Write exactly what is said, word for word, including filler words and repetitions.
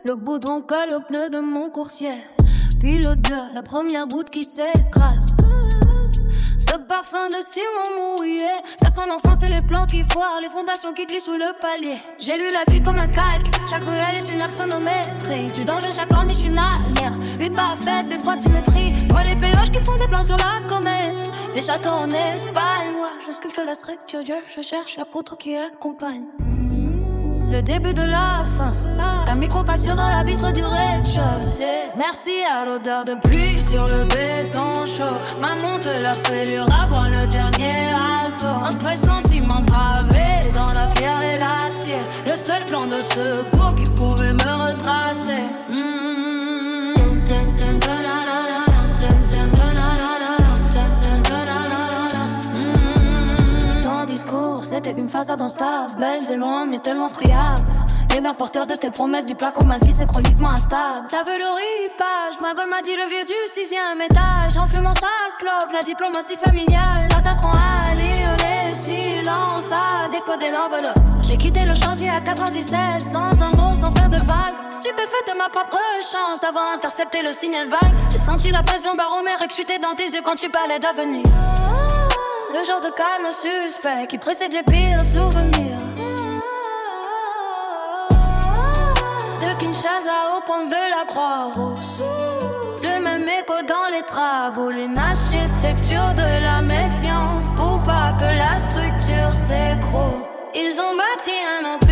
Le goudron colle au pneu de mon coursier. Puis l'odeur, la première goutte qui s'écrase. Ce parfum de ciment mouillé. Ça sent l'enfance et les plans qui foirent. Les fondations qui glissent sous le palier. J'ai lu la vie comme un calque. Chaque ruelle est une axonométrie. Du danger, chaque corniche une allière. Une parfaite, des trois symétries. Je vois les péloges qui font des plans sur la comète. Des châteaux en Espagne. Moi, je sculpte la structure. Dieu, je cherche la poutre qui accompagne. Le début de la fin. La micro-cassure dans la vitre du rez-de-chaussée. Merci à l'odeur de pluie sur le béton chaud. Maman te l'a fêlure avant le dernier assaut. Un pressentiment gravé dans la pierre et l'acier. Le seul plan de secours qui pouvait me retracer. Mmh. Ton discours, c'était une façade en staff. Belle de loin, mais tellement friable. Les mères porteurs de tes promesses, du placo mal c'est chroniquement instable. La velours page, ma gomme m'a dit le vieux du sixième étage. En fumant sa clope, la diplomatie familiale. Ça t'apprend à lire les silences, à décoder l'enveloppe. J'ai quitté le chantier à quatre-vingt-dix-sept, sans un mot, sans faire de vague. Stupéfaite de ma propre chance d'avoir intercepté le signal vague. J'ai senti la pression baromètre chuter dans tes yeux quand tu parlais d'avenir. Le genre de calme suspect qui précède les pires souvenirs. Kinshasa au pont de la Croix-Rousse. Le même écho dans les traboules. Une architecture de la méfiance pour pas que la structure s'écroule. Ils ont bâti un empire